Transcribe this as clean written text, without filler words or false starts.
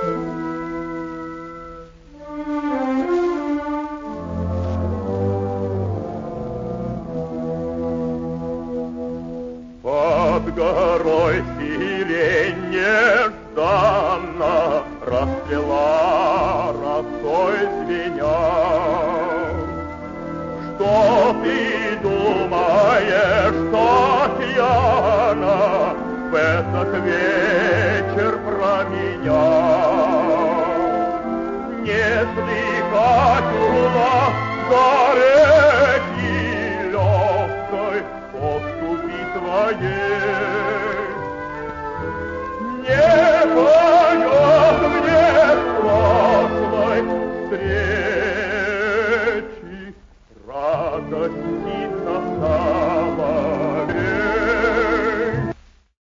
Под горой сирень нежданно расцвела росой звеня. Что ты думаешь, Татьяна, в этот вечер?